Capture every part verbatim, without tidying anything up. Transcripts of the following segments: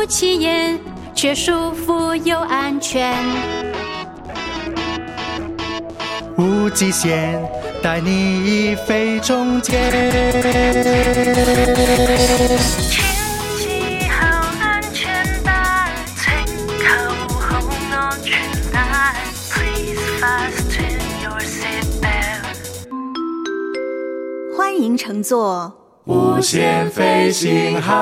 起眼，却舒服又安全。 无极限，带你飞中间。 请系好安全带，请扣好安全帶。Please fasten your seatbelt。 欢迎乘坐无限飞行号，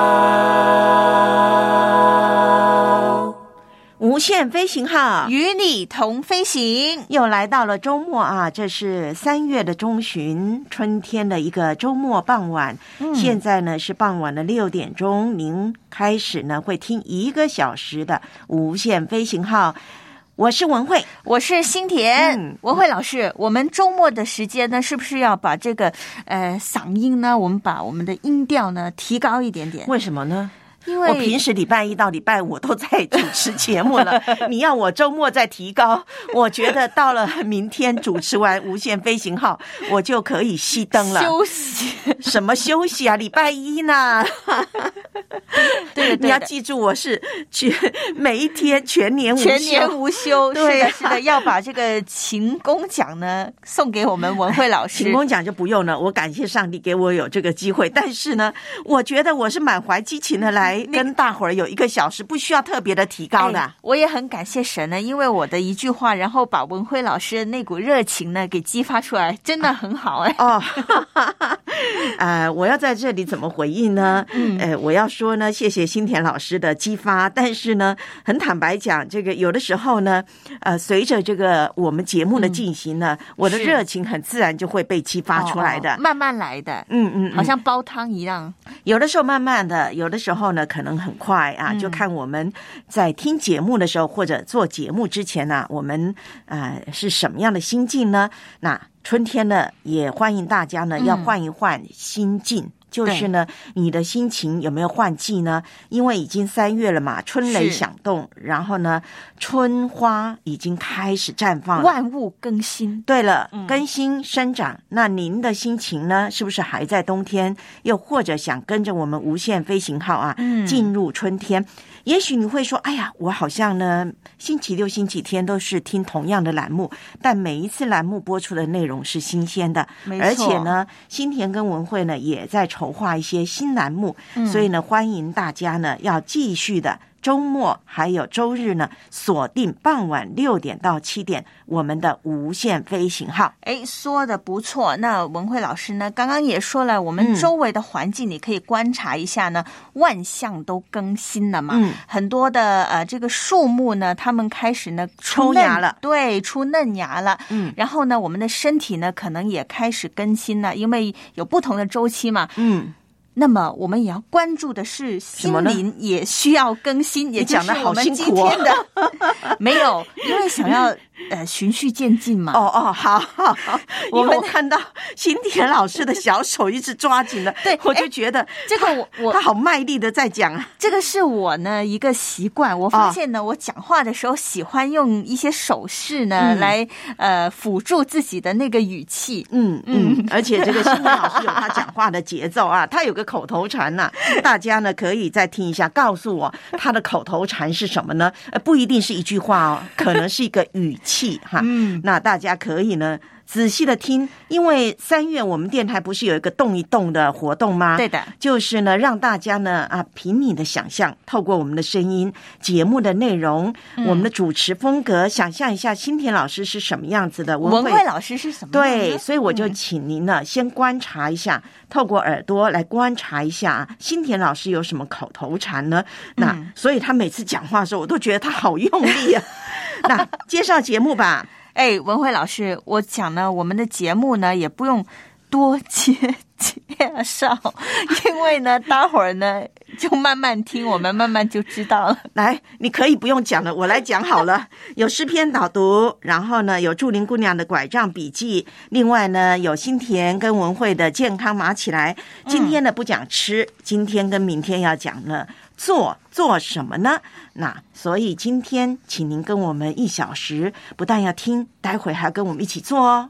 无限飞行号与你同飞行。 又来到了周末啊，这是三月的中旬，春天的一个周末傍晚。嗯、现在呢是傍晚的六点钟，您开始呢会听一个小时的无限飞行号。我是文慧， 我是新田。嗯、文慧老师，我们周末的时间呢，是不是要把这个呃嗓音呢，我们把我们的音调呢提高一点点？ 为什么呢？ 因为我平时礼拜一到礼拜五都在主持节目了，你要我周末再提高，我觉得到了明天主持完无限飞行号，我就可以熄灯了。 休息？ 什么休息啊？礼拜一呢？ 对的， 你要记住，我是全每一天全年无休， 全年无休。 对、啊， 是的，是的，要把这个勤工奖呢送给我们文慧老师。 勤工奖就不用了，我感谢上帝给我有这个机会。但是呢，我觉得我是满怀激情的来跟大伙儿有一个小时，不需要特别的提高的、哎。 我也很感谢神呢，因为我的一句话，然后把文慧老师的那股热情呢给激发出来，真的很好哎。 哦，呃，我要在这里怎么回应呢？嗯，呃，我要说呢，谢谢新田老师的激发，但是呢，很坦白讲，这个有的时候呢，呃，随着这个我们节目的进行呢，嗯、我的热情很自然就会被激发出来的， 哦哦慢慢来的， 嗯嗯， 好像煲汤一样， 有的时候慢慢的，有的时候呢可能很快啊，就看我们在听节目的时候或者做节目之前呢、啊，我们呃是什么样的心境呢？那春天呢，也欢迎大家呢要换一换心境。嗯，就是呢，你的心情有没有换季呢？因为已经三月了嘛，春雷响动，然后呢，春花已经开始绽放了， 万物更新。 对了，更新生长。那您的心情呢？是不是还在冬天？又或者想跟着我们无限飞行号啊，进入春天？也许你会说，哎呀，我好像呢，星期六、星期天都是听同样的栏目，但每一次栏目播出的内容是新鲜的，而且呢，新田跟文慧呢也在筹划一些新栏目，嗯、所以呢，欢迎大家呢要继续的周末还有周日呢，锁定傍晚六点到七点我们的无限飞行号。 哎，说的不错。那文慧老师呢，刚刚也说了，我们周围的环境你可以观察一下呢，嗯、万象都更新了嘛，嗯、很多的呃这个树木呢，它们开始呢抽芽了， 对，出嫩芽了。嗯，然后呢，我们的身体呢，可能也开始更新了，因为有不同的周期嘛。嗯。那么我们也要关注的是心灵也需要更新，也就是我们今天的、哦、没有，因为想要呃循序渐进嘛。 哦哦，好好好，因为我看到新田老师的小手一直抓紧了，对，我就觉得这个我我他好卖力的在讲啊。 这个是我呢一个习惯，我发现呢、哦、我讲话的时候喜欢用一些手势呢、嗯、来呃辅助自己的那个语气。 嗯嗯，而且这个新田老师有他讲话的节奏啊，他有个口头禅呐、啊，大家呢可以再听一下，告诉我他的口头禅是什么呢？呃，不一定是一句话哦，可能是一个语气哈。嗯，那大家可以呢仔细的听，因为三月我们电台不是有一个动一动的活动吗？ 对的， 就是呢让大家呢啊凭你的想象，透过我们的声音、节目的内容、嗯、我们的主持风格，想象一下新田老师是什么样子的， 文慧老师是什么样的？ 对，所以我就请您呢、嗯、先观察一下，透过耳朵来观察一下新田老师有什么口头禅呢？那、嗯、所以他每次讲话的时候，我都觉得他好用力啊。那介绍节目吧。 哎，文慧老师，我讲呢，我们的节目呢也不用多介介绍，因为呢，待会儿呢就慢慢听，我们慢慢就知道了。 来，你可以不用讲了，我来讲好了。有诗篇导读，然后呢有祝林姑娘的拐杖笔记，另外呢有新田跟文慧的健康码起来。今天呢不讲吃，嗯、今天跟明天要讲呢做做什么呢？那所以今天请您跟我们一小时，不但要听，待会还要跟我们一起做哦。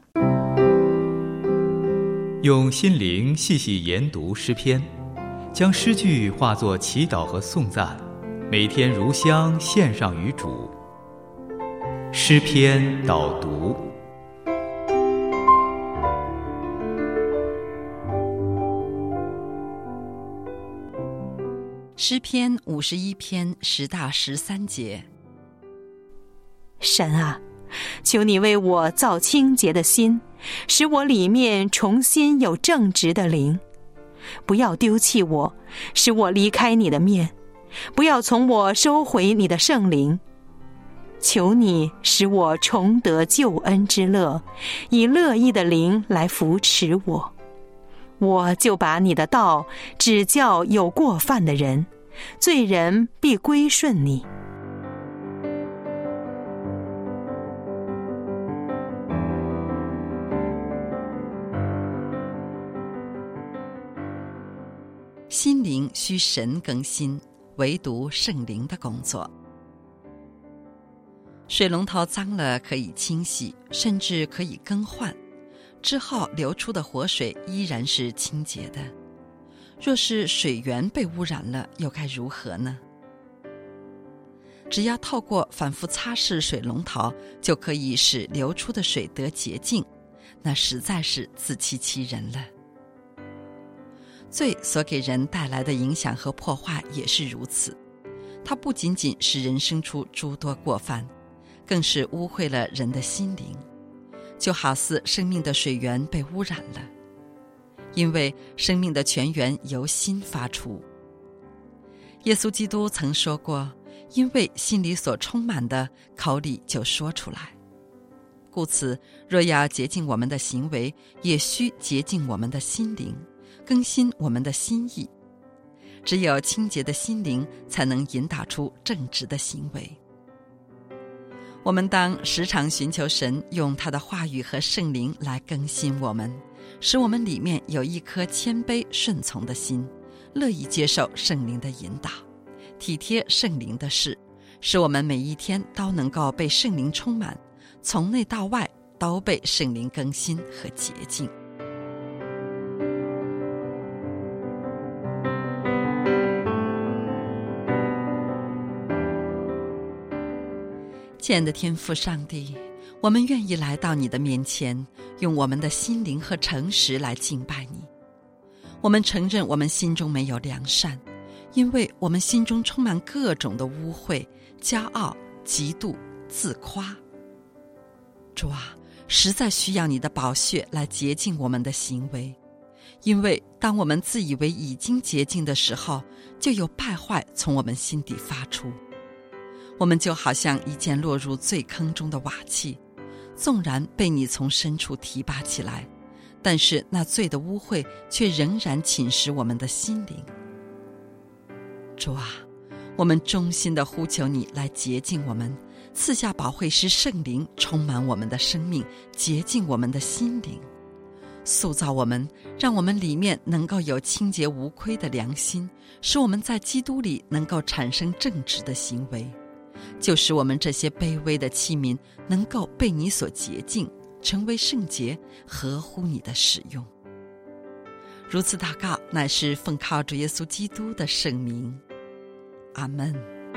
用心灵细细研读诗篇，将诗句化作祈祷和颂赞， 每天如香献上于主。诗篇导读。 诗篇五十一篇十到十三节。 神啊，求你为我造清洁的心，使我里面重新有正直的灵。不要丢弃我，使我离开你的面，不要从我收回你的圣灵。求你使我重得救恩之乐，以乐意的灵来扶持我。我就把你的道指教有过犯的人，罪人必归顺你。 心灵需神更新，唯独圣灵的工作。水龙头脏了可以清洗，甚至可以更换，之后流出的活水依然是清洁的。若是水源被污染了，又该如何呢？只要透过反复擦拭水龙头，就可以使流出的水得洁净，那实在是自欺欺人了。罪所给人带来的影响和破坏也是如此，它不仅仅使人生出诸多过犯，更是污秽了人的心灵，就好似生命的水源被污染了。因为生命的泉源由心发出。耶稣基督曾说过，因为心里所充满的，口里就说出来。故此，若要洁净我们的行为，也需洁净我们的心灵，更新我们的心意。只有清洁的心灵，才能引导出正直的行为。我们当时常寻求神用他的话语和圣灵来更新我们，使我们里面有一颗谦卑顺从的心，乐意接受圣灵的引导，体贴圣灵的事，使我们每一天都能够被圣灵充满，从内到外都被圣灵更新和洁净。亲爱的天父上帝，我们愿意来到你的面前，用我们的心灵和诚实来敬拜你。我们承认我们心中没有良善，因为我们心中充满各种的污秽、骄傲、嫉妒、自夸。主啊，实在需要你的宝血来洁净我们的行为，因为当我们自以为已经洁净的时候，就有败坏从我们心底发出。我们就好像一件落入罪坑中的瓦器，纵然被你从深处提拔起来，但是那罪的污秽却仍然侵蚀我们的心灵。主啊，我们衷心地呼求你来洁净我们，赐下保惠师圣灵充满我们的生命，洁净我们的心灵，塑造我们，让我们里面能够有清洁无亏的良心，使我们在基督里能够产生正直的行为，就使我们这些卑微的器皿能够被你所洁净，成为圣洁，合乎你的使用。如此祷告，乃是奉靠主耶稣基督的圣名。阿们。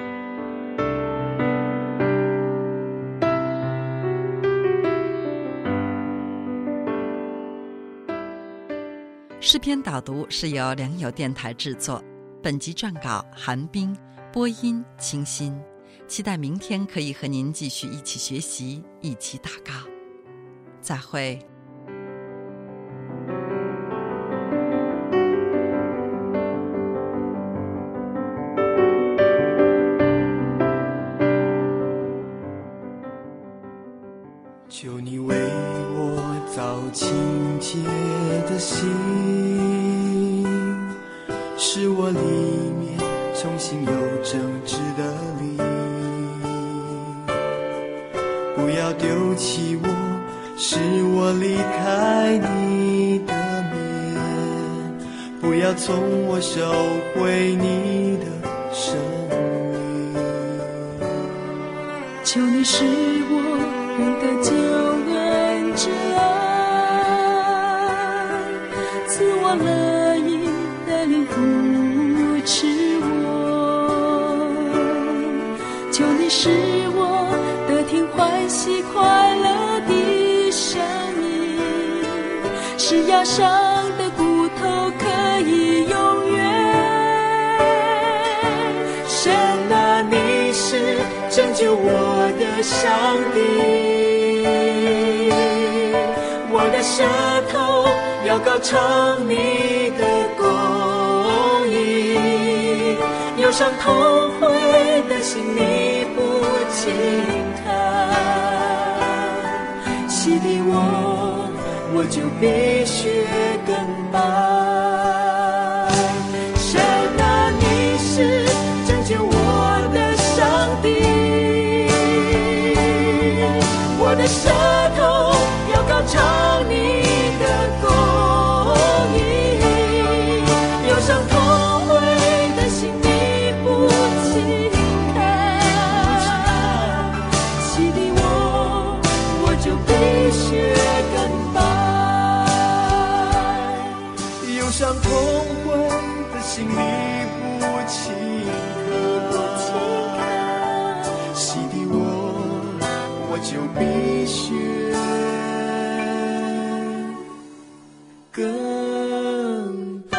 诗篇导读是由良友电台制作，本集撰稿韩冰，播音清新。期待明天可以和您继续一起学习，一起祷告。再会。 求你为我造清洁的心，使我里面重新有正直的灵，不要丢弃我，使我离开你的面，不要从我收回你的生命。 求你使我认得救恩之爱，赐我乐意的灵扶持我， 起快乐的声音，使压伤的骨头可以永远。 神啊，你是拯救我的上帝，我的舌头要高唱你的公义，忧伤痛悔的心你不轻看，洗涤我，我就必须更白。神啊，你是拯救我的上帝，我的舌头要高唱你的公义，忧伤痛悔的心你不轻看，洗涤我，我就必须更白。忧伤痛悔的心你不轻看，洗涤我，我就必须更白。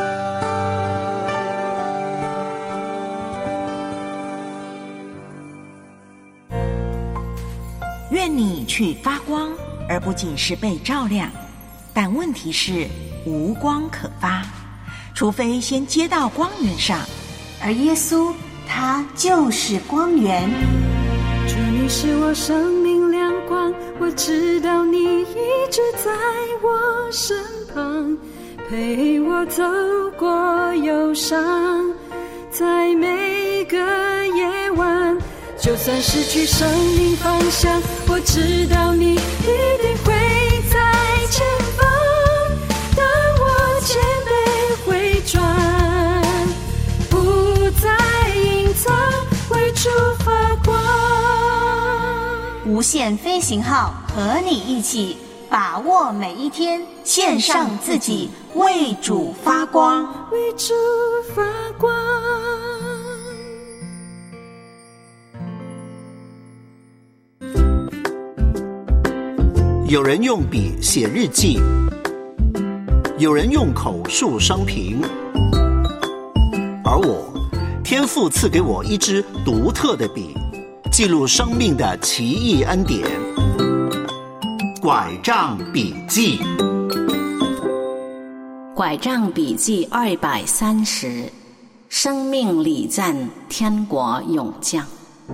愿你去发光，而不仅是被照亮。但问题是无光可发，除非先接到光源上， 而耶稣他就是光源。 主，你是我生命亮光，我知道你一直在我身旁，陪我走过忧伤，在每个夜晚，就算失去生命方向，我知道你一定会在前方，当我谦卑回转，不再隐藏，为主发光。 无限飞行号和你一起把握每一天，献上自己，为主发光， 为主发光。 有人用笔写日记，有人用口述生平，而我，天父赐给我一支独特的笔，记录生命的奇异恩典。拐杖笔记， 拐杖笔记二百三十，生命礼赞，天国永降。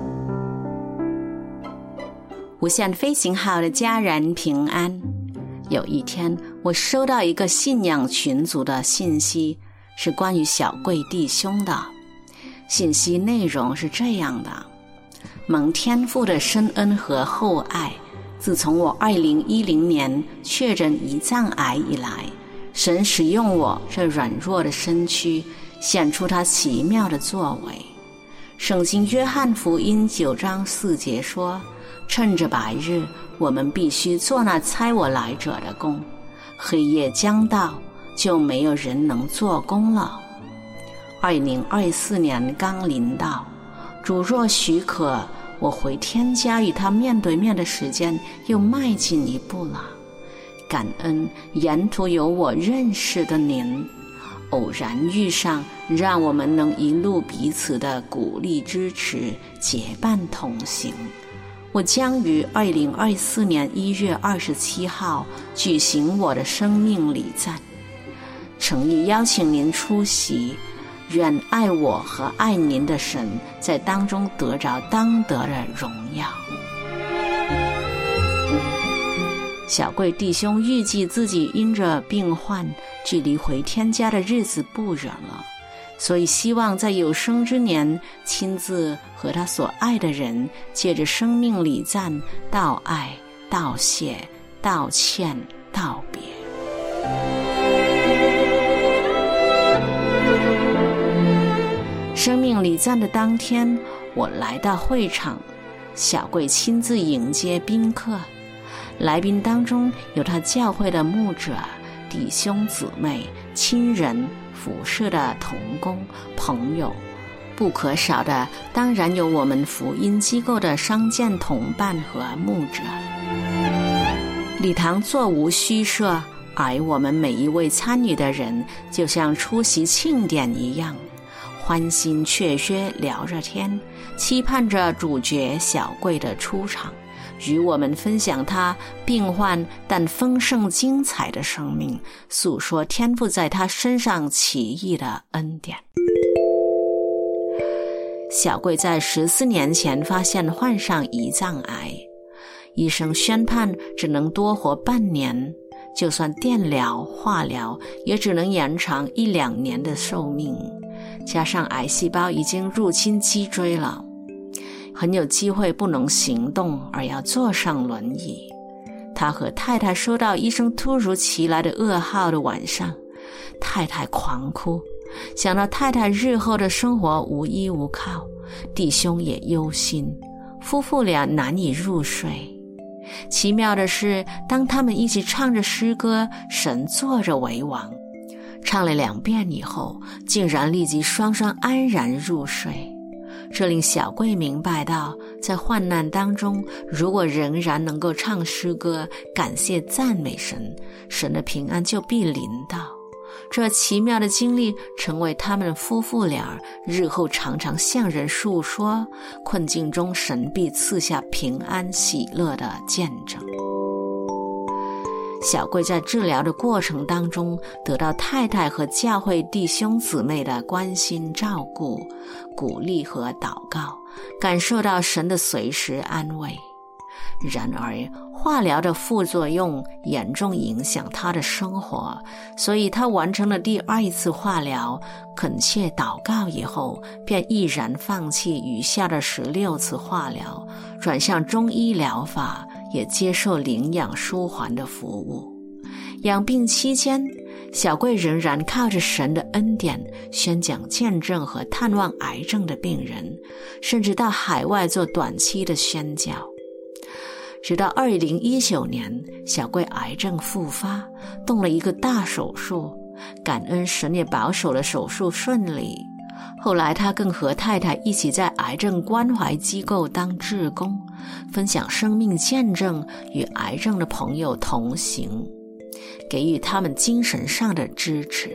无限飞行号的家人平安。有一天，我收到一个信仰群组的信息，是关于小贵弟兄的。信息内容是这样的：蒙天父的深恩和厚爱，自从我二零一零年确诊胰脏癌以来，神使用我这软弱的身躯，显出他奇妙的作为。圣经约翰福音九章四节说，趁着白日，我们必须做那差我来者的工，黑夜将到，就没有人能做工了。二零二四年刚临到，主若许可，我回天家与他面对面的时间又迈进一步了。感恩沿途有我认识的您，偶然遇上，让我们能一路彼此的鼓励支持，结伴同行。我将于二零二四年一月二十七号举行我的生命礼赞，诚意邀请您出席，愿爱我和爱您的神在当中得着当得的荣耀。小贵弟兄预计自己因着病患，距离回天家的日子不远了，所以希望在有生之年亲自和他所爱的人借着生命礼赞道爱、道谢、道歉、道别。生命礼赞的当天，我来到会场，小贵亲自迎接宾客，来宾当中有他教会的牧者、弟兄姊妹、亲人、服侍的同工、朋友， 不可少的当然有我们福音机构的商建同伴和牧者。礼堂座无虚设，而我们每一位参与的人就像出席庆典一样，欢欣雀跃聊着天，期盼着主角小贵的出场，与我们分享他病患但丰盛精彩的生命，诉说天父在他身上奇异的恩典。小贵在十四年前发现患上胰脏癌，医生宣判只能多活半年，就算电疗、化疗也只能延长一两年的寿命，加上癌细胞已经入侵脊椎了，很有机会不能行动，而要坐上轮椅。他和太太收到医生突如其来的噩耗的晚上，太太狂哭，想到太太日后的生活无依无靠，弟兄也忧心，夫妇俩难以入睡。奇妙的是，当他们一起唱着诗歌神坐着为王，唱了两遍以后，竟然立即双双安然入睡。这令小贵明白到，在患难当中，如果仍然能够唱诗歌感谢赞美神，神的平安就必临到。这奇妙的经历成为他们夫妇俩日后常常向人述说困境中神必赐下平安喜乐的见证。小贵在治疗的过程当中，得到太太和教会弟兄姊妹的关心照顾、鼓励和祷告，感受到神的随时安慰。然而化疗的副作用严重影响他的生活，所以他完成了第二一次化疗，恳切祷告以后，便毅然放弃余下的十六次化疗，转向中医疗法，也接受领养舒缓的服务。养病期间，小贵仍然靠着神的恩典宣讲见证和探望癌症的病人，甚至到海外做短期的宣教。直到二零一九年，小贵癌症复发，动了一个大手术，感恩神也保守了手术顺利。后来他更和太太一起在癌症关怀机构当志工，分享生命见证，与癌症的朋友同行，给予他们精神上的支持。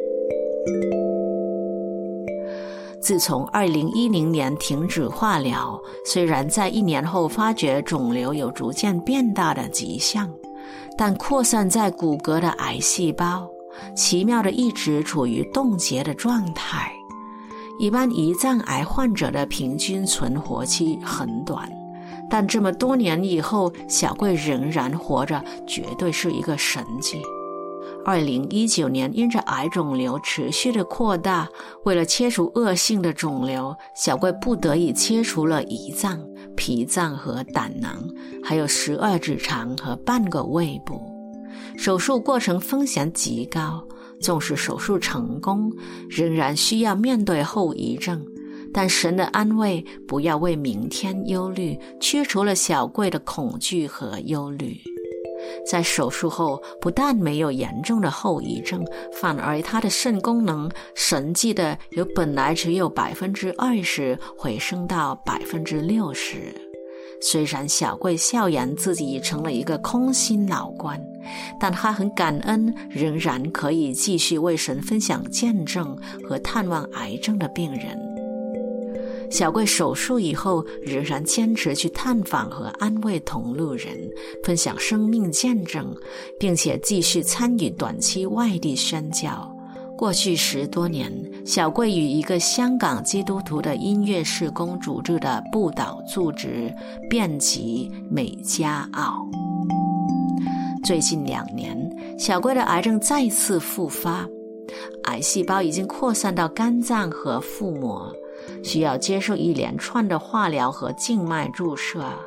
自从二零一零年停止化疗，虽然在一年后发觉肿瘤有逐渐变大的迹象，但扩散在骨骼的癌细胞奇妙的一直处于冻结的状态。一般胰脏癌患者的平均存活期很短，但这么多年以后，小贵仍然活着，绝对是一个神迹。二零一九年，因着癌肿瘤持续的扩大，为了切除恶性的肿瘤，小贵不得已切除了胰脏、脾脏和胆囊，还有十二指肠和半个胃部。手术过程风险极高，纵使手术成功，仍然需要面对后遗症。但神的安慰，不要为明天忧虑，驱除了小贵的恐惧和忧虑。在手术后，不但没有严重的后遗症，反而他的肾功能神迹的由本来只有百分之二十回升到百分之六十。虽然小贵笑言自己已成了一个空心老倌，但他很感恩，仍然可以继续为神分享见证和探望癌症的病人。小贵手术以后，仍然坚持去探访和安慰同路人，分享生命见证，并且继续参与短期外地宣教。过去十多年，小贵与一个香港基督徒的音乐事工组织的布道组织遍及美加澳。最近两年，小贵的癌症再次复发，癌细胞已经扩散到肝脏和腹膜，需要接受一连串的化疗和静脉注射。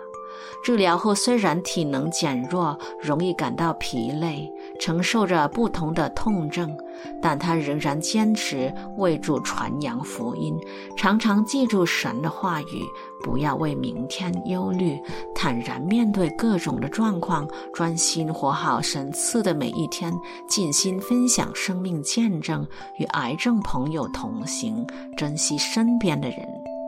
治疗后虽然体能减弱，容易感到疲累，承受着不同的痛症，但他仍然坚持为主传扬福音，常常记住神的话语，不要为明天忧虑，坦然面对各种的状况，专心活好神赐的每一天，尽心分享生命见证，与癌症朋友同行，珍惜身边的人。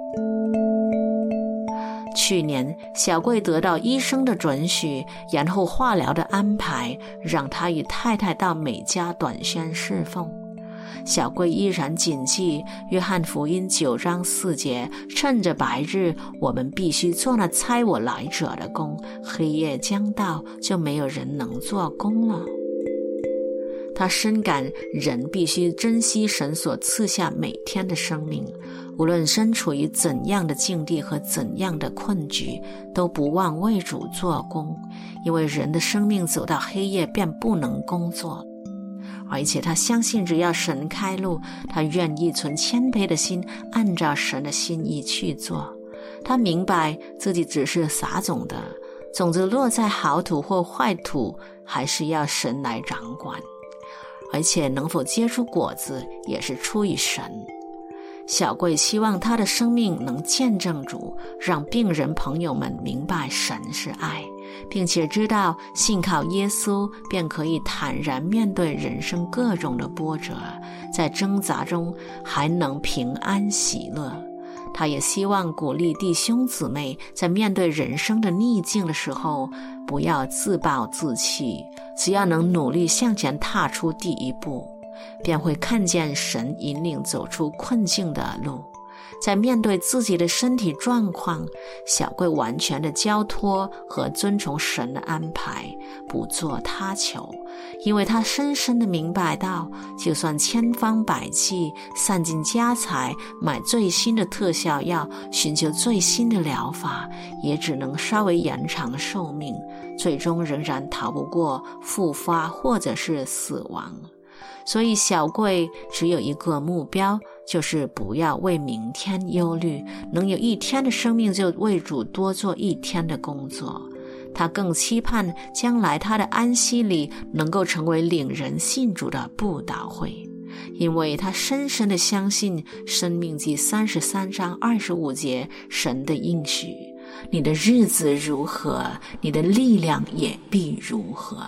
去年小贵得到医生的准许，然后化疗的安排，让他与太太到美加短宣侍奉。小贵依然谨记约翰福音九章四节，趁着白日，我们必须做那差我来者的工，黑夜将到，就没有人能做工了。他深感人必须珍惜神所赐下每天的生命，无论身处于怎样的境地和怎样的困局，都不忘为主做工，因为人的生命走到黑夜便不能工作。而且他相信只要神开路，他愿意存谦卑的心，按照神的心意去做。他明白自己只是撒种的，种子落在好土或坏土，还是要神来掌管，而且能否结出果子也是出于神。小贵希望他的生命能见证主，让病人朋友们明白神是爱，并且知道信靠耶稣便可以坦然面对人生各种的波折，在挣扎中还能平安喜乐。他也希望鼓励弟兄姊妹在面对人生的逆境的时候，不要自暴自弃，只要能努力向前踏出第一步，便会看见神引领走出困境的路。在面对自己的身体状况，小贵完全的交托和遵从神的安排，不做他求，因为他深深的明白到，就算千方百计散尽家财买最新的特效药，寻求最新的疗法，也只能稍微延长寿命，最终仍然逃不过复发或者是死亡。所以小贵只有一个目标，就是不要为明天忧虑，能有一天的生命就为主多做一天的工作。他更期盼将来他的安息里能够成为领人信主的布道会，因为他深深地相信申命记三十三章二十五节神的应许，你的日子如何，你的力量也必如何。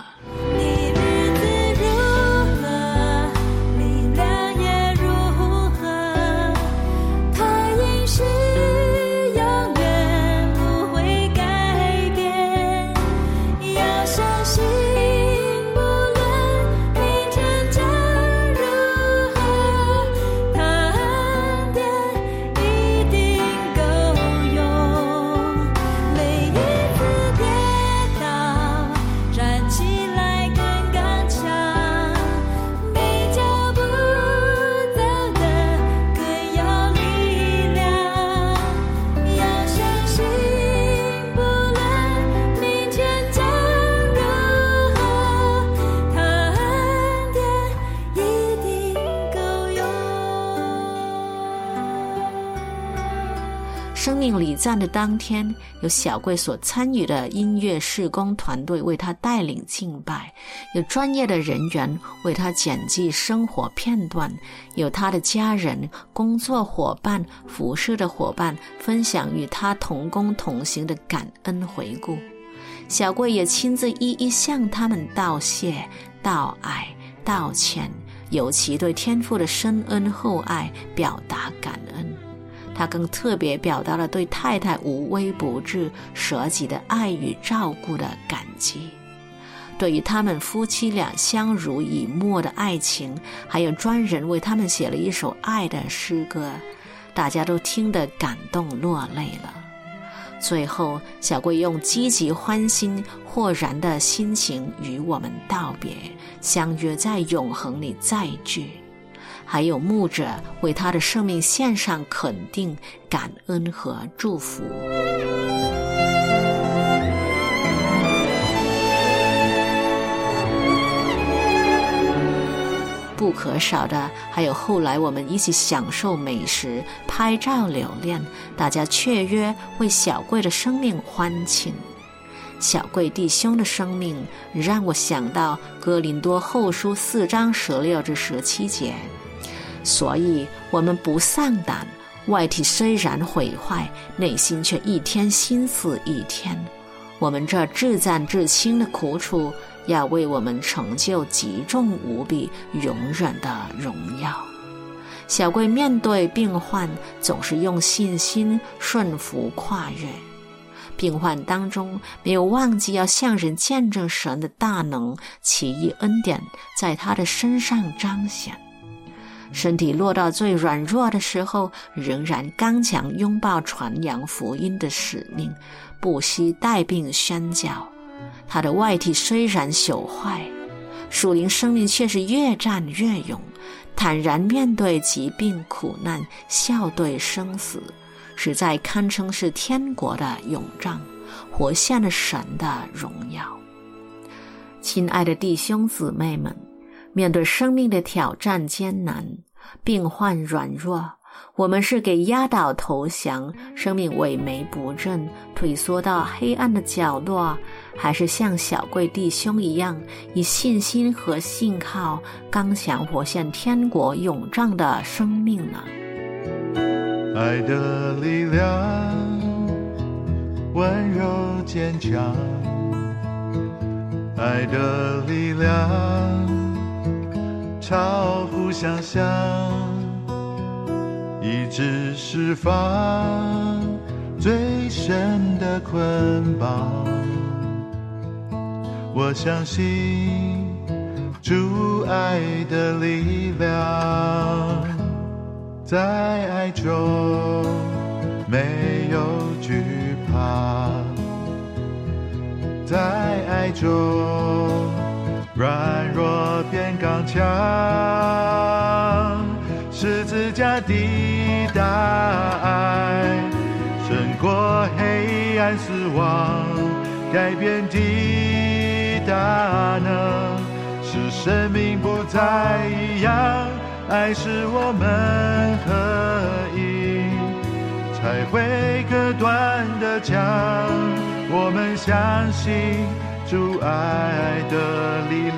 生命礼赞的当天，有小贵所参与的音乐事工团队为他带领敬拜，有专业的人员为他剪辑生活片段，有他的家人、工作伙伴、服侍的伙伴分享与他同工同行的感恩回顾。小贵也亲自一一向他们道谢、道爱、道歉，尤其对天父的深恩厚爱表达感恩。他更特别表达了对太太无微不至、舍己的爱与照顾的感激。对于他们夫妻俩相濡以沫的爱情，还有专人为他们写了一首爱的诗歌，大家都听得感动落泪了。最后，小贵用积极欢欣豁然的心情与我们道别，相约在永恒里再聚。还有牧者为他的生命献上肯定、感恩和祝福。不可少的还有后来我们一起享受美食、拍照留念，大家雀跃为小贵的生命欢庆。 小贵弟兄的生命让我想到哥林多后书四章十六至十七节，所以我们不丧胆，外体虽然毁坏，内心却一天心思一天。我们这至暂至轻的苦楚，要为我们成就极重无比永远的荣耀。小贵面对病患总是用信心顺服跨越，病患当中没有忘记要向人见证神的大能奇异恩典在他的身上彰显。身体落到最软弱的时候，仍然刚强拥抱传扬福音的使命，不惜带病宣教。他的外体虽然朽坏，属灵生命却是越战越勇，坦然面对疾病苦难，笑对生死，实在堪称是天国的勇仗，活现了神的荣耀。亲爱的弟兄姊妹们，面对生命的挑战艰难，病患软弱，我们是给压倒投降，生命萎靡不振，退缩到黑暗的角落，还是像小贵弟兄一样，以信心和信靠刚强活现天国永仗的生命呢？ 爱的力量温柔坚强，爱的力量超乎想象，医治释放最深的捆绑。我相信主爱的力量，在爱中没有惧怕，在爱中软弱变刚强，十字架的大爱胜过黑暗死亡，改变的大能使生命不再一样，爱使我们合一，才会割断的墙。我们相信主爱的力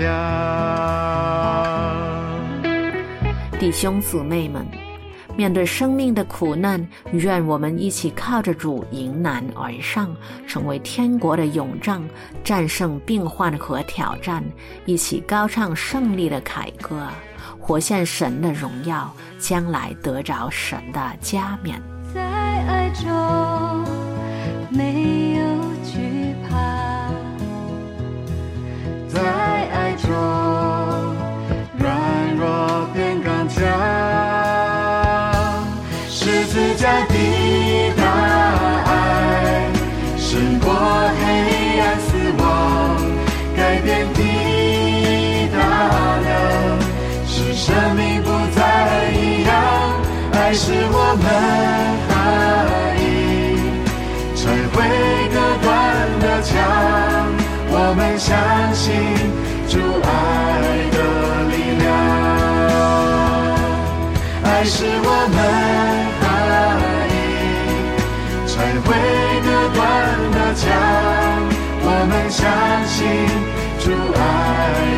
量。 弟兄姊妹们，面对生命的苦难，愿我们一起靠着主迎难而上，成为天国的勇仗，战胜病患和挑战，一起高唱胜利的凯歌，活现神的荣耀，将来得着神的加冕。 在爱中没有惧怕， 在爱中软弱变刚强，十字架的大爱胜过黑暗死亡，改变的大能使生命不再一样，爱使我们合一，才会割断的墙。我们相信主爱的力量，爱使我们合一，才会割断的墙。我们相信主爱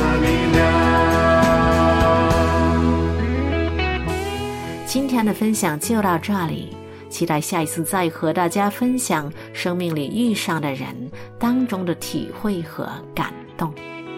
的力量。 今天的分享就到这里，期待下一次再和大家分享生命里遇上的人当中的体会和感动。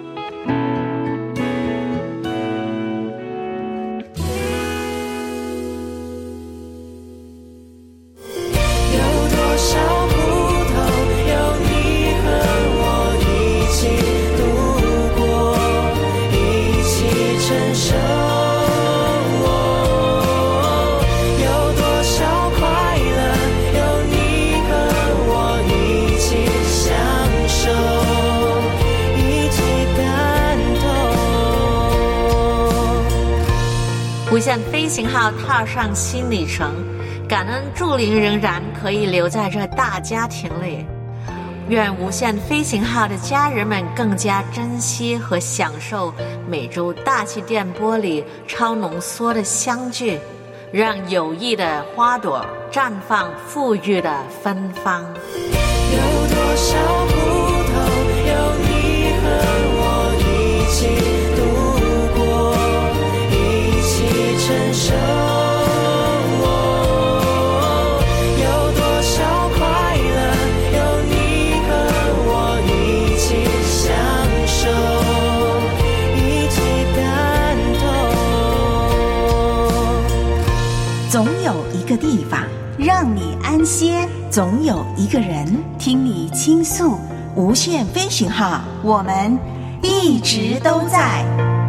无限飞行号踏上新里程，感恩祝灵仍然可以留在这大家庭里。愿无限飞行号的家人们更加珍惜和享受每周大气电波里超浓缩的相聚，让友谊的花朵绽放，富裕的芬芳。 有多少苦个地方， 让你安歇， 总有一个人听你倾诉。 无限飞行号， 我们一直都在。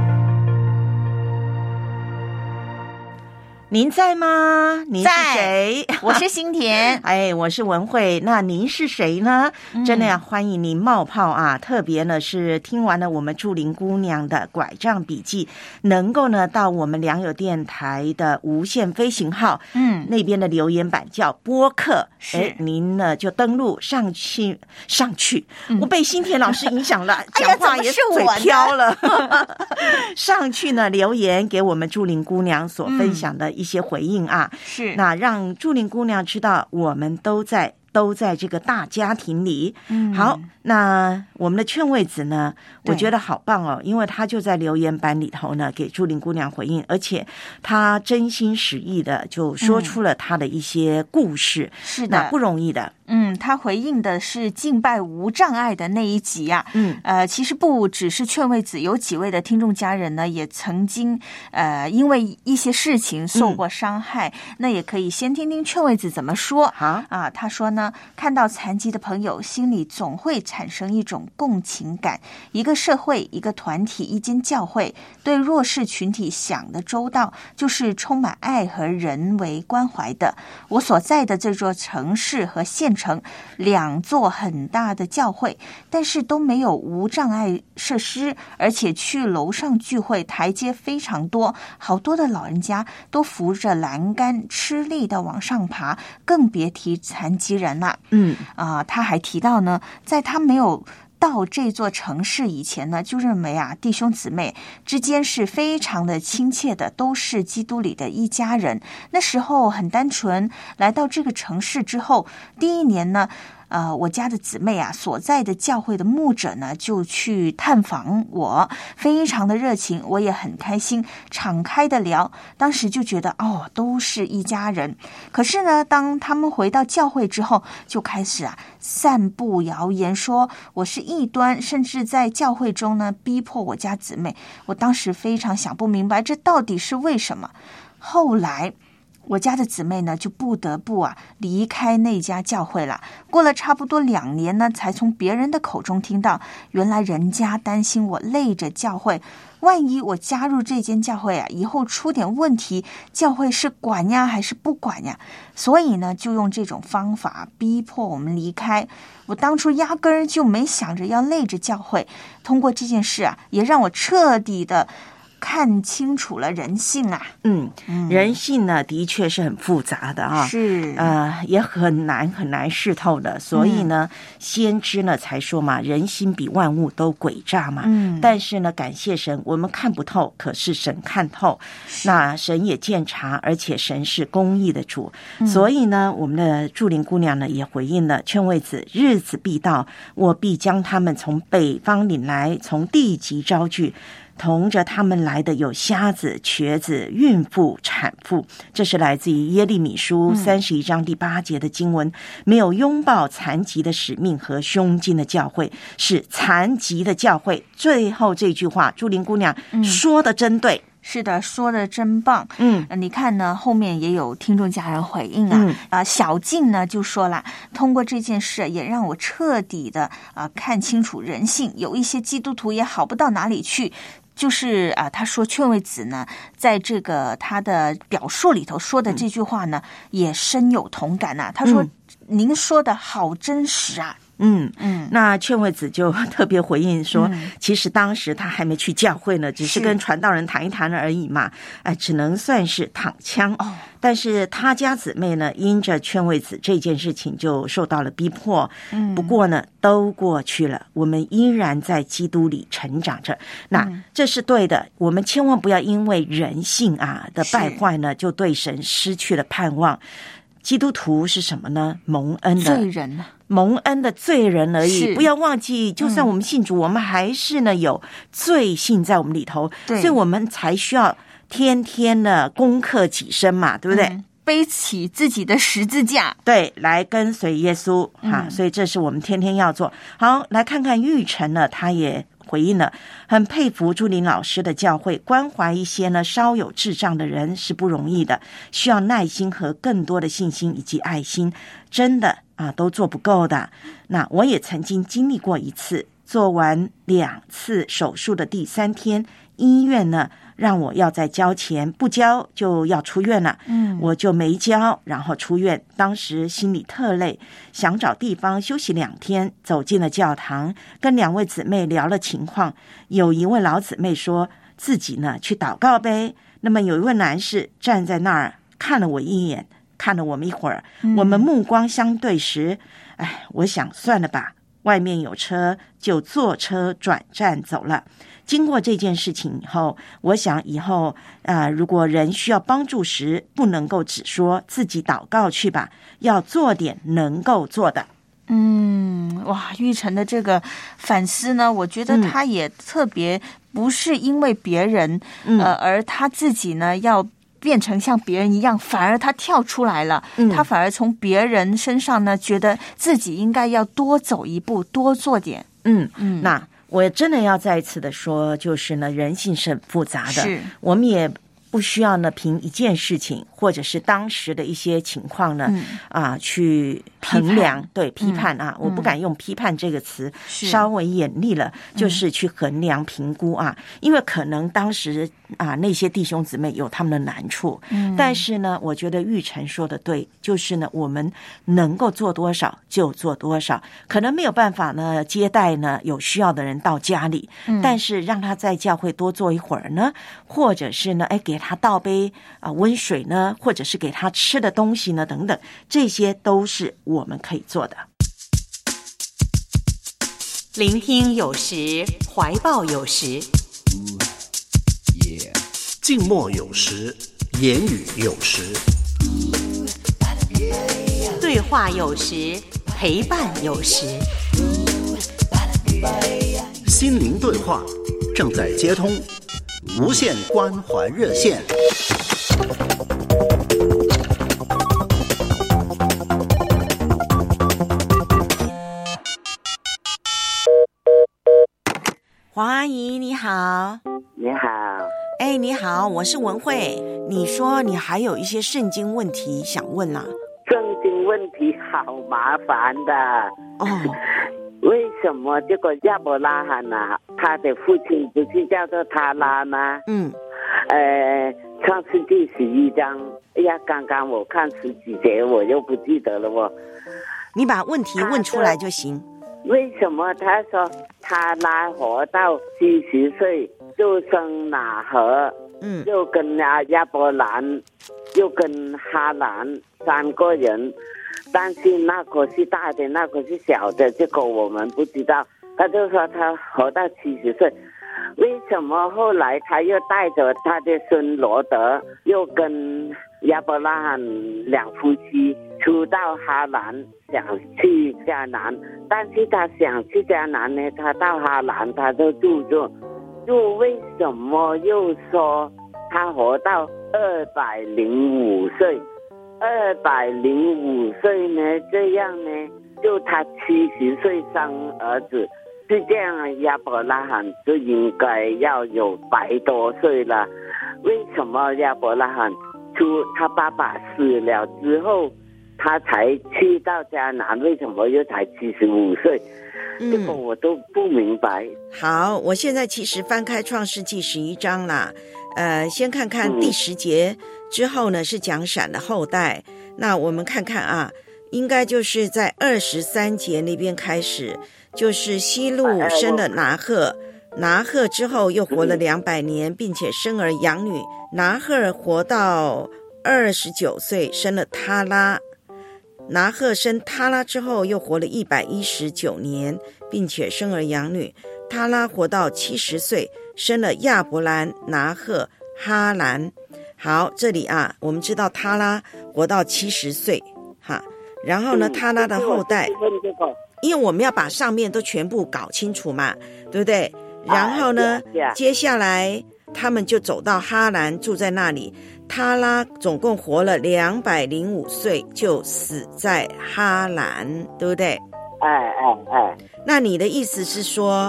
您在吗？您是谁？ 我是新田。 哎，我是文慧。那您是谁呢？嗯、真的要欢迎您冒泡啊！特别呢是听完了我们祝玲姑娘的拐杖笔记，能够呢到我们良友电台的无限飞行号，嗯，那边的留言板叫播客，哎，您呢就登录上去上去。嗯、我被新田老师影响了，讲、哎、话也嘴飘了。上去呢留言给我们祝玲姑娘所分享的、嗯。一些回应啊， 是那让祝玲姑娘知道我们都在都在这个大家庭里。嗯，好，那我们的劝慰子呢，我觉得好棒哦，因为他就在留言板里头呢给祝玲姑娘回应，而且他真心实意的就说出了他的一些故事。嗯、是的，那不容易的。 嗯，他回应的是敬拜无障碍的那一集啊。嗯，呃，其实不只是劝慰子，有几位的听众家人呢，也曾经呃因为一些事情受过伤害。嗯、那也可以先听听劝慰子怎么说。好啊，他说呢，看到残疾的朋友，心里总会产生一种共情感。一个社会、一个团体、一间教会，对弱势群体想的周到，就是充满爱和人为关怀的。我所在的这座城市和县城两座很大的教会，但是都没有无障碍设施，而且去楼上聚会台阶非常多，好多的老人家都扶着栏杆吃力的往上爬，更别提残疾人了。嗯啊、呃，他还提到呢，在他没有到这座城市以前呢，就认为啊，弟兄姊妹之间是非常的亲切的，都是基督里的一家人。那时候很单纯，来到这个城市之后，第一年呢，呃，我家的姊妹啊，所在的教会的牧者呢，就去探访我，非常的热情，我也很开心，敞开的聊。当时就觉得哦，都是一家人。可是呢，当他们回到教会之后，就开始啊散布谣言，说我是异端，甚至在教会中呢逼迫我家姊妹。我当时非常想不明白，这到底是为什么？后来我家的姊妹呢，就不得不啊离开那家教会了。过了差不多两年呢，才从别人的口中听到，原来人家担心我累着教会，万一我加入这间教会啊，以后出点问题，教会是管呀还是不管呀？所以呢，就用这种方法逼迫我们离开。我当初压根儿就没想着要累着教会，通过这件事啊，也让我彻底的看清楚了人性啊。 嗯，人性呢的确是很复杂的啊， 是呃也很难很难识透的。所以呢，嗯、先知呢才说嘛，人心比万物都诡诈嘛。嗯，但是呢，感谢神，我们看不透，可是神看透。那神也鉴察，而且神是公义的主。嗯、所以呢，我们的祝玲姑娘呢也回应了劝慰子：日子必到，我必将他们从北方领来，从地极招聚。同着他们来的有瞎子、瘸子、孕妇、产妇。这是来自于耶利米书三十一章第八节的经文。嗯、没有拥抱残疾的使命和胸襟的教会，是残疾的教会。最后这句话，祝玲姑娘说的真对。嗯是的，说的真棒。嗯、呃，你看呢，后面也有听众家人回应啊。嗯、啊，小静呢就说了，通过这件事也让我彻底的啊、呃、看清楚人性，有一些基督徒也好不到哪里去。就是啊，他说劝慰子呢，在这个他的表述里头说的这句话呢，嗯、也深有同感呐、啊。他说：“嗯、您说的好真实啊。” 嗯嗯，那劝慰子就特别回应说，嗯、其实当时他还没去教会呢，只是跟传道人谈一谈而已嘛，哎，只能算是躺枪。哦，但是他家姊妹呢，因着劝慰子这件事情就受到了逼迫。嗯，不过呢，都过去了，我们依然在基督里成长着。那这是对的，我们千万不要因为人性啊的败坏呢，就对神失去了盼望。基督徒是什么呢？蒙恩的罪人， 蒙恩的罪人而已。不要忘记，就算我们信主，嗯、我们还是呢有罪性在我们里头，所以我们才需要天天的攻克己身嘛，对不对？嗯、 背起自己的十字架， 对，来跟随耶稣哈、嗯。所以这是我们天天要做。好，来看看玉成呢，他也回应了，很佩服朱琳老师的教诲，关怀一些呢稍有智障的人是不容易的，需要耐心和更多的信心以及爱心，真的啊都做不够的。那我也曾经经历过一次，做完两次手术的第三天，医院呢让我要再交钱，不交就要出院了。嗯，我就没交，然后出院。当时心里特累，想找地方休息两天，走进了教堂，跟两位姊妹聊了情况。有一位老姊妹说自己呢去祷告呗。那么有一位男士站在那儿看了我一眼，看了我们一会儿，嗯、我们目光相对时，哎，我想算了吧，外面有车，就坐车转站走了。经过这件事情以后，我想以后啊、呃，如果人需要帮助时，不能够只说自己祷告去吧，要做点能够做的。 嗯，哇，玉成的这个反思呢，我觉得他也特别不是因为别人，嗯、呃，而他自己呢要变成像别人一样，反而他跳出来了，嗯、他反而从别人身上呢，觉得自己应该要多走一步，多做点。 嗯嗯，那。我真的要再一次的说，就是呢，人性是很复杂的， 是我们也不需要呢凭一件事情或者是当时的一些情况呢、嗯、啊去衡量，对批判啊、嗯、我不敢用批判这个词、嗯、稍微严厉了，就是去衡量评估啊、嗯、因为可能当时啊那些弟兄姊妹有他们的难处、嗯、但是呢我觉得玉成说的对，就是呢我们能够做多少就做多少，可能没有办法呢接待呢有需要的人到家里、嗯、但是让他在教会多坐一会儿呢，或者是呢哎给他倒杯啊、呃、温水呢，或者是给他吃的东西呢等等，这些都是我们可以做的。 聆听有时，怀抱有时， 静默有时，言语有时， 对话有时，陪伴有时， 心灵对话正在接通，无限关怀热线。 黄阿姨你好。 你好。 哎，你好，我是文慧。你说你还有一些圣经问题想问啊？ 圣经问题好麻烦的哦。 为什么这个亚伯拉罕啊，他的父亲不是叫做他拉吗？ 嗯。 呃，创世纪十一章，哎呀，刚刚我看十几节，我又不记得了哦。 你把问题问出来就行。 为什么他说他拉活到七十岁就生拿和， 嗯， 又跟亚亚伯兰，又跟哈兰三个人，但是那个是大的，那个是小的，这个我们不知道。他就说他活到七十岁，为什么后来他又带着他的孙罗德，又跟亚伯拉罕两夫妻出到哈兰，想去迦南，但是他想去迦南呢，他到哈兰他就住住，就为什么又说他活到二百零五岁？二百零五岁呢？这样呢，就他七十岁生儿子，是这样，亚伯拉罕就应该要有百多岁了。为什么亚伯拉罕出他爸爸死了之后，他才去到迦南？为什么又才七十五岁？嗯、这个我都不明白。 好，我现在其实翻开创世纪十一章啦，呃，先看看第十节、嗯、之后呢是讲闪的后代。那我们看看啊，应该就是在二十三节那边开始，就是西路生了拿鹤，拿鹤之后又活了两百年，并且生儿养女。拿鹤活到二十九岁，生了他拉。拿鹤生他拉之后又活了一百一十九年，并且生儿养女。他拉活到七十岁，生了亚伯兰、拿鹤、哈兰。好，这里啊，我们知道他拉活到七十岁，哈。然后呢，他拉的后代，因为我们要把上面都全部搞清楚嘛，对不对？然后呢，接下来他们就走到哈兰，住在那里。他拉总共活了两百零五岁，就死在哈兰，对不对？ 哎哎哎。 那你的意思是说，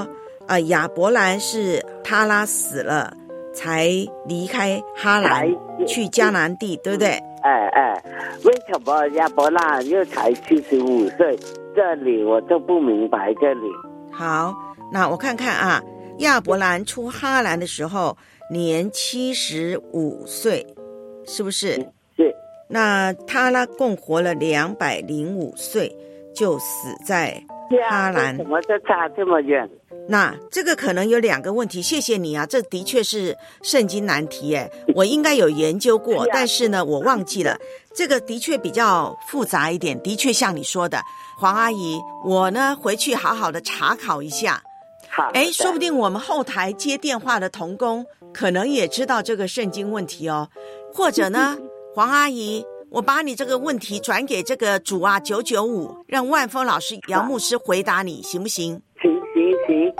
呃、亚伯兰是他拉死了才离开哈兰去迦南地，对不对？ 哎哎，为什么亚伯兰又才七十五岁？这里我就不明白这里。 好，那我看看啊，亚伯兰出哈兰的时候年七十五岁，是不是？ 是。 那他拉共活了两百零五岁，就死在哈兰。 为什么这差这么远？ 那这个可能有两个问题，谢谢你啊，这的确是圣经难题耶，我应该有研究过，但是呢我忘记了，这个的确比较复杂一点，的确像你说的，黄阿姨，我呢回去好好的查考一下。 好， 哎，说不定我们后台接电话的同工可能也知道这个圣经问题哦，或者呢黄阿姨，我把你这个问题转给这个主啊九九五，让万峰老师姚牧师回答你，行不行？ 行行行。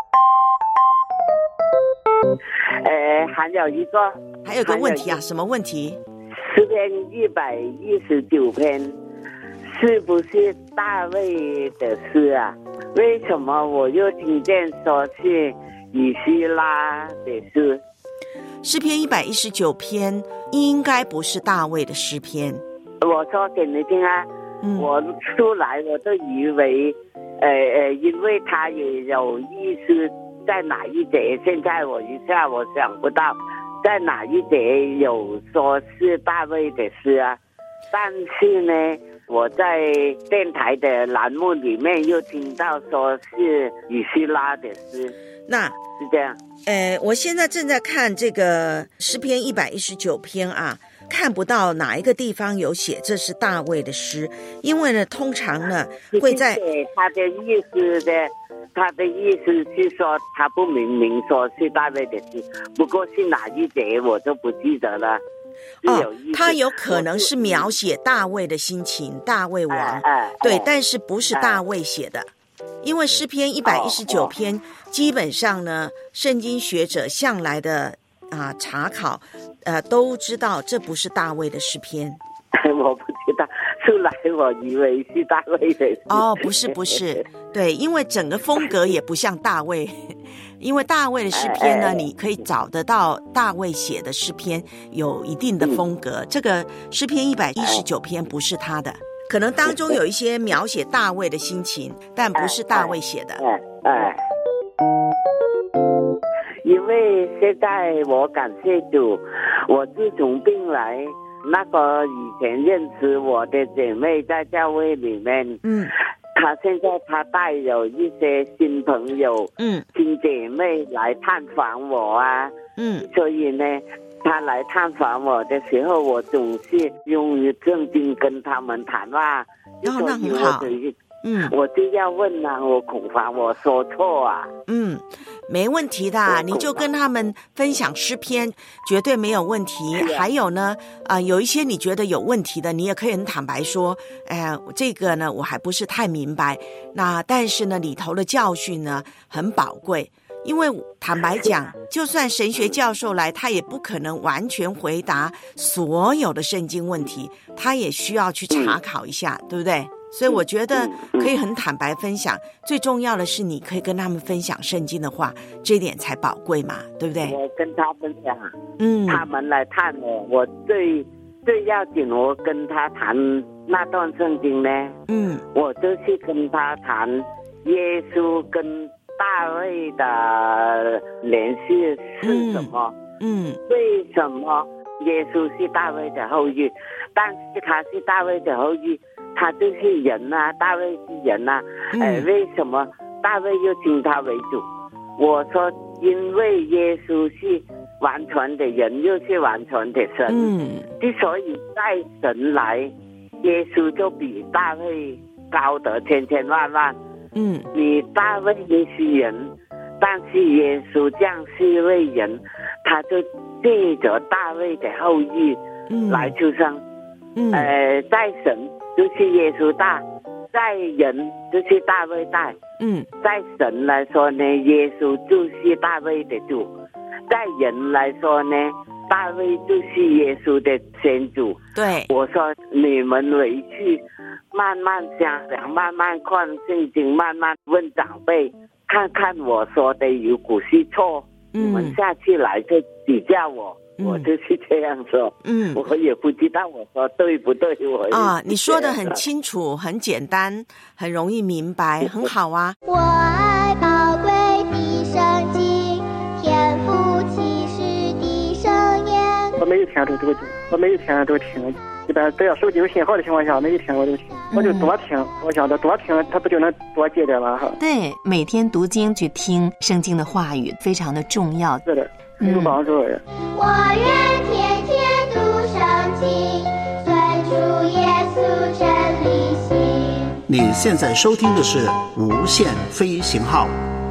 呃，还有一个， 还有个问题啊，什么问题？ 诗篇一百一十九篇，是不是大卫的诗啊？为什么我又听见说是以西拉的诗？ 诗篇一百一十九篇应该不是大卫的诗篇。 我说给你听啊，嗯、我出来我都以为，呃呃，因为他也有意思。在哪一节？现在我一下我想不到，在哪一节有说是大卫的诗啊？但是呢，我在电台的栏目里面又听到说是以西拉的诗， 那是这样。 呃，我现在正在看这个诗篇一百一十九篇啊，看不到哪一个地方有写这是大卫的诗，因为呢，通常呢会在他的意思的。他的意思是说，他不明明说是大卫的诗，不过是哪一节我就不记得了。 哦，他有可能是描写大卫的心情，大卫王， 哎哎、 对，但是不是大卫写的，哎、因为诗篇一百一十九篇、哦、基本上呢，圣经学者向来的啊查考，呃，都知道这不是大卫的诗篇。 我不知道，出来我以为是大卫的诗。 哦，不是不是，对，因为整个风格也不像大卫，因为大卫的诗篇呢，你可以找得到大卫写的诗篇有一定的风格。嗯、这个诗篇一百一十九篇不是他的，可能当中有一些描写大卫的心情，但不是大卫写的。 哎哎，因为现在我感谢主，我自从病来。那个以前认识我的姐妹在教会里面，嗯，她现在她带有一些新朋友，嗯，新姐妹来探访我啊，嗯，所以呢，她来探访我的时候，我总是用圣经跟他们谈话， 哦，那很好， 嗯，我就要问啊，我恐怕我说错啊， 嗯。没问题的，你就跟他们分享诗篇，绝对没有问题。还有呢，啊、呃，有一些你觉得有问题的，你也可以很坦白说，哎呀，这个呢我还不是太明白。那但是呢，里头的教训呢很宝贵，因为坦白讲，就算神学教授来，他也不可能完全回答所有的圣经问题，他也需要去查考一下，对不对？所以我觉得可以很坦白分享，最重要的是你可以跟他们分享圣经的话，这一点才宝贵嘛，对不对？ 我跟他分享，嗯，他们来看我，我最最要紧，我跟他谈那段圣经呢，嗯，我就是跟他谈耶稣跟大卫的联系是什么，嗯，嗯为什么耶稣是大卫的后裔，但是他是大卫的后裔。他就是人啊，大卫是人啊，嗯、呃，为什么大卫又称他为主？我说，因为耶稣是完全的人，又是完全的神，嗯，之所以在神来，耶稣就比大卫高得千千万万，嗯，你大卫也是人，但是耶稣降世为人，他就借着大卫的后裔来出生，嗯，呃，在神。就是耶稣大，在人就是大卫大，嗯，在神来说呢，耶稣就是大卫的主，在人来说呢，大卫就是耶稣的先祖。 对， 我说你们回去慢慢想想，慢慢看圣经，慢慢问长辈， 看看我说的有股是错， 嗯， 你们下次来就指教我。 嗯、 我就是这样说。嗯，我也不知道我说对不对。我啊，你说的很清楚，很简单，很容易明白，很好啊。 我爱宝贵的圣经，天父启示的圣言。 我每一天都都听，我每一天都听。一般只要手机有信号的情况下，每一天我都听，我就多听。嗯、我想着多听，他不就能多记点吗？哈。 对，每天读经去听圣经的话语，非常的重要。 是的，很有帮助的。 我愿天天读圣经，遵主耶稣真理行。 你现在收听的是无限飞行号。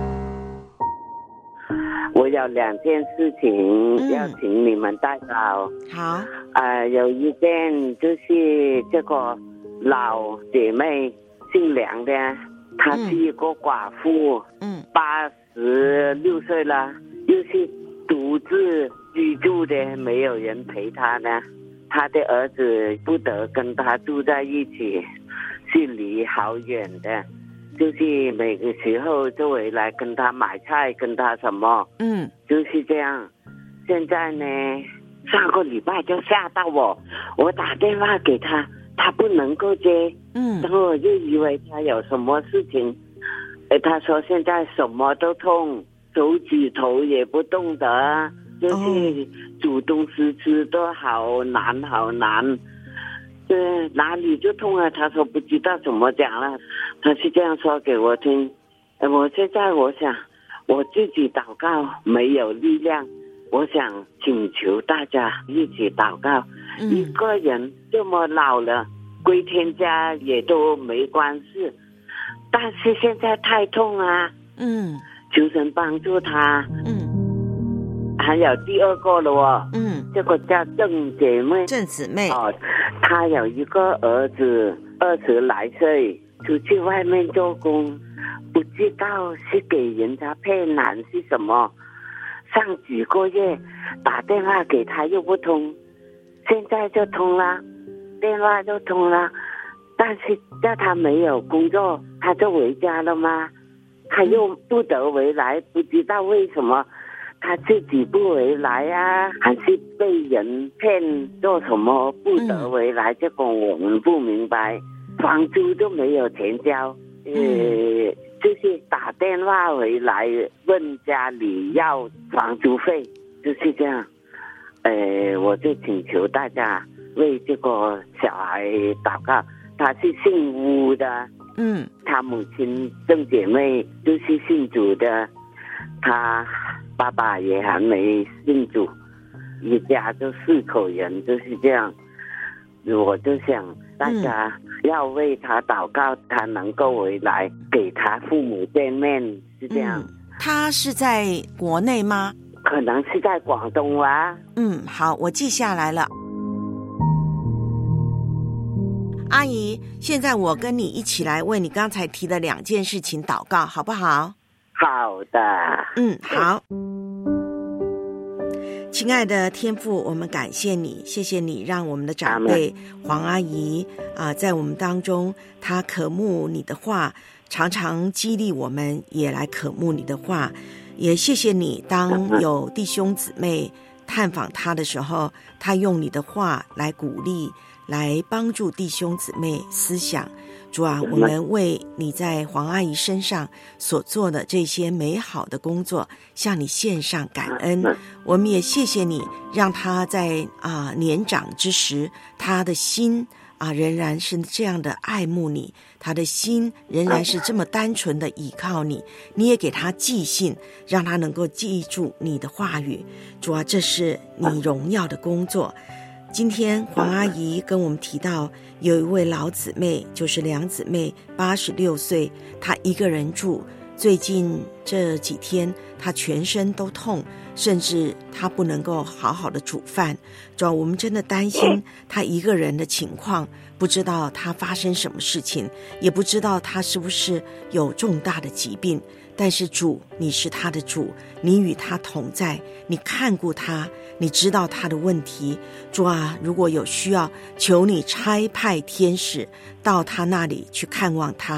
我有两件事情要请你们代表。 好。 呃，有一件就是这个老姐妹姓梁的，她是一个寡妇，嗯，八十六岁了，又是独自居住的，没有人陪她呢。她的儿子不得跟她住在一起，是离好远的，就是每个时候就回来跟她买菜，跟她什么，嗯，就是这样。现在呢，上个礼拜就吓到我，我打电话给她，她不能够接，嗯，然后我就以为她有什么事情，哎，她说现在什么都痛，手指头也不动得，就是煮东西吃都好难好难，对，哪里就痛啊？她说不知道怎么讲了，她是这样说给我听。我现在我想我自己祷告没有力量，我想请求大家一起祷告。嗯、一个人这么老了，归天家也都没关系，但是现在太痛啊！嗯，求神帮助他。嗯，还有第二个了哦。嗯，这个叫郑姐妹。 郑姊妹。 哦，她有一个儿子，二十来岁，出去外面做工，不知道是给人家骗还是什么。上几个月打电话给他又不通，现在就通了，电话就通了，但是叫他没有工作，他就回家了吗？他又不得回来，不知道为什么他自己不回来啊，还是被人骗做什么不得回来？这个我们不明白，房租都没有钱交，呃。就是打电话回来问家里要房租费，就是这样。呃，我就请求大家为这个小孩祷告。他是姓吴的，嗯，他母亲郑姐妹就是信主的，他爸爸也还没信主，一家就四口人就是这样。我就想大家要为他祷告，他能够回来给他父母见面，是这样。 嗯、他是在国内吗？ 可能是在广东啊。 嗯，好，我记下来了。阿姨，现在我跟你一起来为你刚才提的两件事情祷告，好不好？ 好的。 嗯，好。亲爱的天父，我们感谢你，谢谢你让我们的长辈黄阿姨啊、呃，在我们当中，她渴慕你的话，常常激励我们也来渴慕你的话。也谢谢你，当有弟兄姊妹探访他的时候，他用你的话来鼓励，来帮助弟兄姊妹思想。主啊，我们为你在黄阿姨身上所做的这些美好的工作向你献上感恩。我们也谢谢你，让她在啊、呃、年长之时，她的心啊仍然是这样的爱慕你，她的心仍然是这么单纯的倚靠你。你也给她记性，让她能够记住你的话语。主啊，这是你荣耀的工作。今天黄阿姨跟我们提到，有一位老姊妹，就是梁姊妹，八十六岁，她一个人住。最近这几天，她全身都痛，甚至她不能够好好的煮饭。主要我们真的担心她一个人的情况，不知道她发生什么事情，也不知道她是不是有重大的疾病。但是主，你是她的主，你与她同在，你看顾她，你知道她的问题。主啊，如果有需要，求你差派天使到她那里去看望她，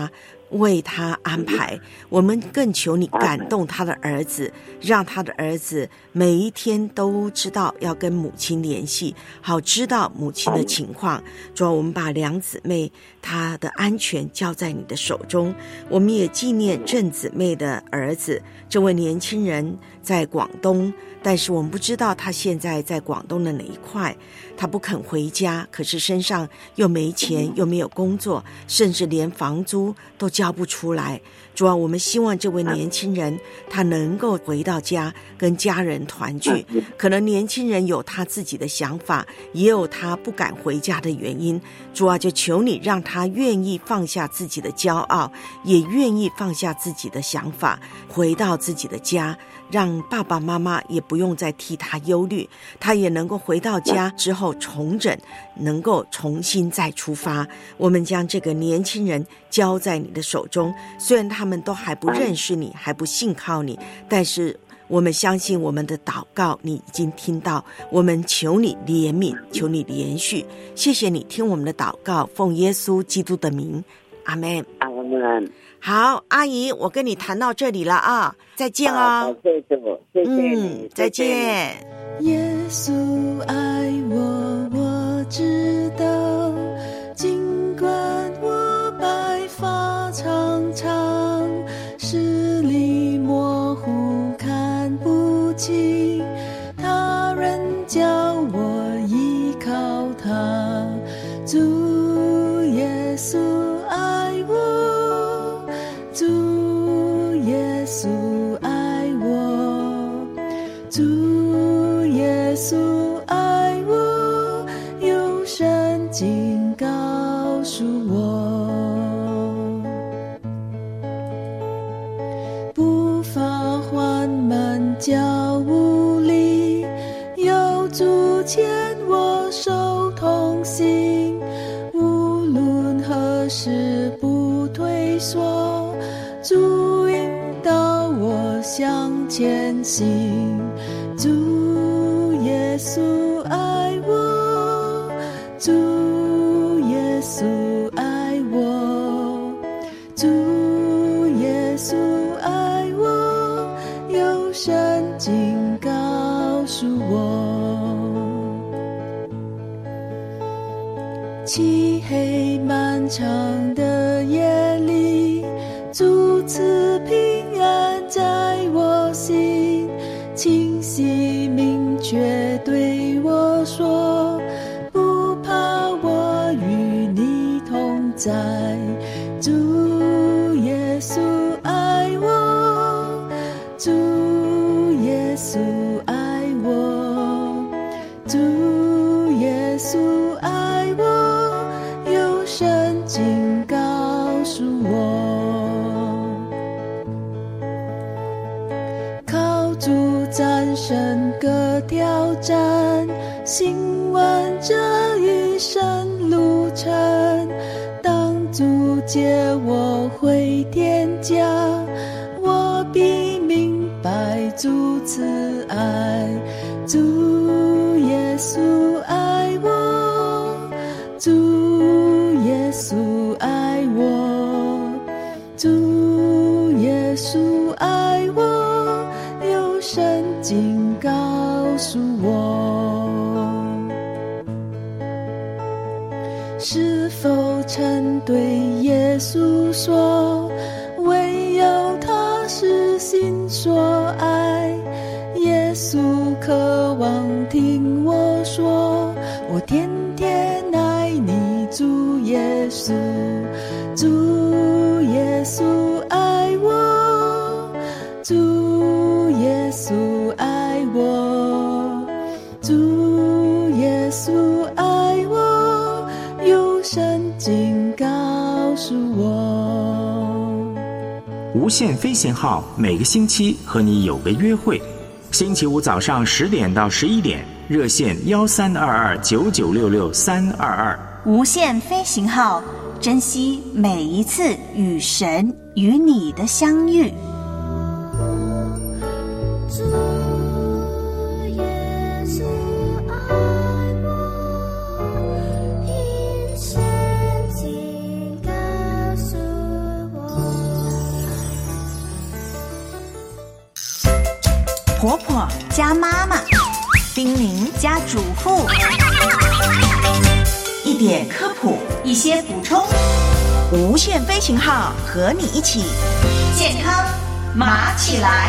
为他安排。我们更求你感动他的儿子，让他的儿子每一天都知道要跟母亲联系，好知道母亲的情况。主啊，我们把两姊妹她的安全交在你的手中。我们也纪念郑姊妹的儿子，这位年轻人在广东，但是我们不知道他现在在广东的哪一块。他不肯回家，可是身上又没钱，又没有工作，甚至连房租都交不出来。主啊，我们希望这位年轻人他能够回到家跟家人团聚。可能年轻人有他自己的想法，也有他不敢回家的原因。主啊，就求你让他愿意放下自己的骄傲，也愿意放下自己的想法，回到自己的家，让爸爸妈妈也不用再替他忧虑，他也能够回到家之后重整，能够重新再出发。我们将这个年轻人交在你的手中，虽然他们都还不认识你，还不信靠你，但是我们相信我们的祷告你已经听到，我们求你怜悯，求你连续。谢谢你听我们的祷告，奉耶稣基督的名，阿们。 阿们。 好，阿姨，我跟你谈到这里了啊，再见哦。 谢谢我，谢谢你， 嗯，再见。 耶稣爱我，我知道，尽管我白发苍苍，视力模糊看不清，他人叫我依靠他，主耶稣爱我，主耶稣爱我，主耶稣爱我，有圣经告诉我，步伐缓慢脚无力，有主牵我手同行，无论何时不退缩，主引导我向前行，主耶稣爱我，主耶稣爱我，主耶稣爱我，有圣经告诉我，漆黑漫长的夜里，主赐平安在我心，清晰明确对我说，不怕我与你同在，主耶稣爱我，主耶稣爱我，主耶稣爱我，有圣经告诉我，靠主战胜各挑战，行完这一生路程，当主接我回天家，我必明白主慈爱，主耶稣爱我，主耶稣爱我，主耶稣爱我，有圣经告诉我，是否曾对耶稣说，唯有他是心所爱，耶稣渴望听我说，我天天爱你，主耶稣，主耶稣爱我，主耶稣爱我，主耶稣爱我，有圣经告诉我。 无限飞行号每个星期和你有个约会，星期五早上十点到十一点，热线幺三二二九九六六三二二。 无限飞行号，珍惜每一次与神与你的相遇。 圣经告诉我。 诺加妈妈， 叮咛加嘱咐， 一点科普， 一些补充。 无限飞行号和你一起健康马起来。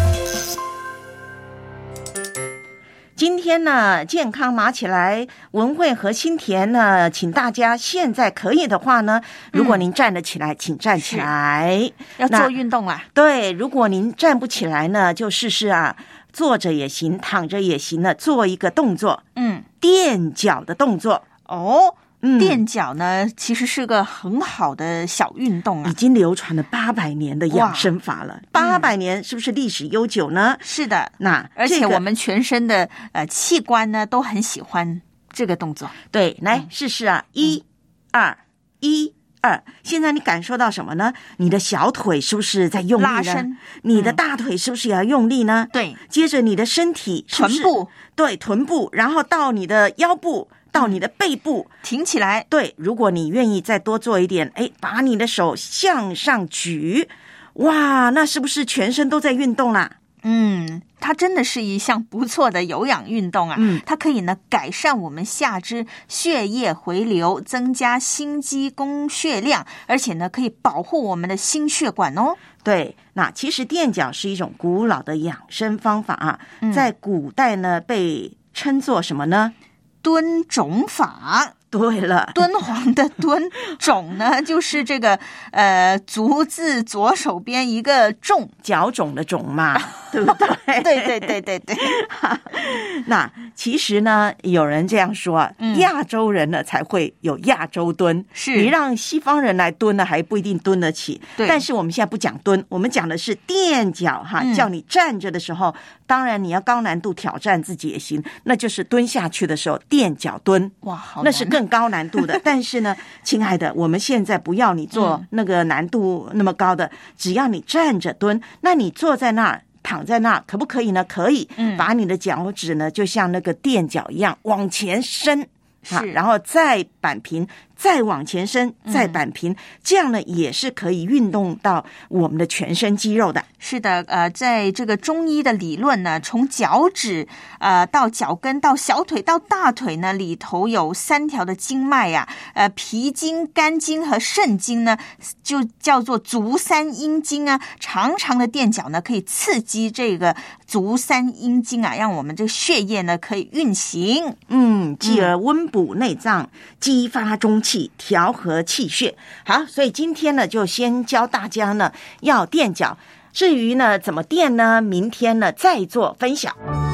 今天呢，健康马起来，文慧和新田呢，请大家现在可以的话呢，如果您站得起来，嗯、请站起来， 要做运动啦。 对，如果您站不起来呢，就试试啊，坐着也行，躺着也行呢，做一个动作， 嗯， 垫脚的动作哦。嗯、垫脚呢，其实是个很好的小运动啊， 已经流传了八百年的养生法了。八百年是不是历史悠久呢？ 是的， 那而且我们全身的呃器官呢都很喜欢这个动作。 对，来、嗯、试试啊，一、嗯、二、一。二，现在你感受到什么呢？你的小腿是不是在用力呢？ 拉伸。 你的大腿是不是也要用力呢？ 对、嗯。 接着你的身体是不是臀部， 对，臀部，然后到你的腰部，到你的背部， 挺起来。 对，如果你愿意再多做一点，哎，把你的手向上举，哇，那是不是全身都在运动啦？ 嗯，它真的是一项不错的有氧运动啊！嗯，它可以呢改善我们下肢血液回流，增加心肌供血量，而且呢可以保护我们的心血管哦。 对，那其实垫脚是一种古老的养生方法啊，嗯、在古代呢被称作什么呢？ 蹲踵法。 对了， 敦煌的敦，踵呢就是这个呃足字左手边一个重， 脚肿的肿嘛，对不对？ 对对对对对。 那其实呢，有人这样说，嗯、亚洲人呢才会有亚洲蹲， 是你让西方人来蹲呢，还不一定蹲得起。 对， 但是我们现在不讲蹲，我们讲的是垫脚哈，嗯、叫你站着的时候，当然你要高难度挑战自己也行，那就是蹲下去的时候垫脚蹲。 哇，好难， 那是更高难度的。但是呢，亲爱的，我们现在不要你做那个难度那么高的，嗯、只要你站着蹲，那你坐在那儿。躺在那可不可以呢？可以，嗯、把你的脚趾呢，就像那个垫脚一样往前伸，啊，然后再扳平，再往前伸，再扳平，嗯、这样呢也是可以运动到我们的全身肌肉的。 是的，呃，在这个中医的理论呢，从脚趾呃到脚跟到小腿到大腿呢，里头有三条的经脉呀、啊，呃，脾经、肝经和肾经呢，就叫做足三阴经啊。长长的垫脚呢，可以刺激这个足三阴经啊，让我们这个血液呢可以运行， 嗯，继而温补内脏，激发中气，调和气血。好，所以今天呢，就先教大家呢要垫脚。至于呢怎么垫呢？明天呢再做分享。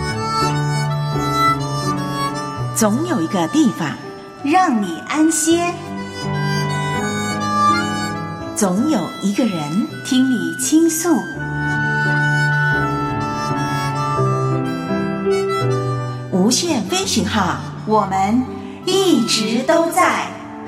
总有一个地方让你安歇， 总有一个人听你倾诉。 无限飞行号， 我们一直都在。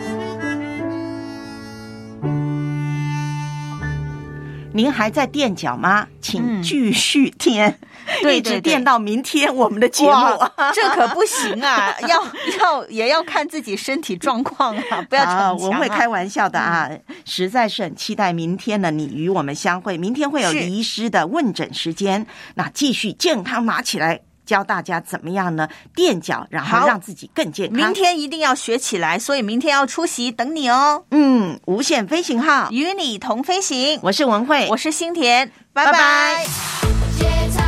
您还在垫脚吗？请继续垫，嗯、 对对对， 一直垫到明天我们的节目。 这可不行啊！要要也要看自己身体状况啊，不要逞强啊。 我会开玩笑的啊，嗯、实在是很期待明天呢，你与我们相会。明天会有黎医师的问诊时间，那继续健康马起来。教大家怎么样呢？垫脚，然后让自己更健康。 明天一定要学起来，所以明天要出席，等你哦。 嗯，无限飞行号与你同飞行。 我是文慧， 我是新田，拜拜。 拜拜。